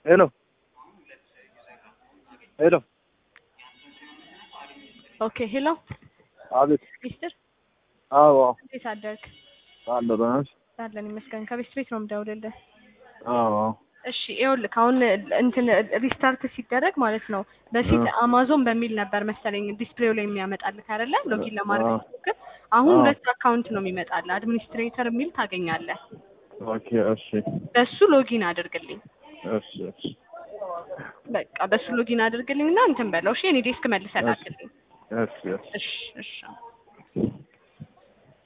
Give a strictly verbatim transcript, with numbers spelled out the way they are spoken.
ሄሎ ሄሎ ኦኬ ሄሎ አቤት ሚስተር አዎ እንዴት አደርክ? አለሁ ደህና ነሽ? አለን ይመስገን። ከቤት ቤት ነው የምደውልልህ። አዎ እሺ ይኸውልህ አሁን እንትን ሪስታርት ሲደረግ ማለት ነው በፊት አማዞን በሚል ነበር መሰለኝ ዲስፕሌው ላይ የሚያመጣልህ አይደለ? ሎጊን ለማድረግ ስትሞክር አሁን ሁለት አካውንት ነው የሚመጣልህ። አድሚኒስትሬተር የሚል ታገኛለህ። ኦኬ እሺ በሱ ሎጊን አድርግልኝ። እሺ እሺ በቃ በሱ ሎጊን አድርግልኝና እንትን በለው። እሺ እኔ ዴስክ መልሰህ ላክልኝ። እሺ እሺ እሺ እሺ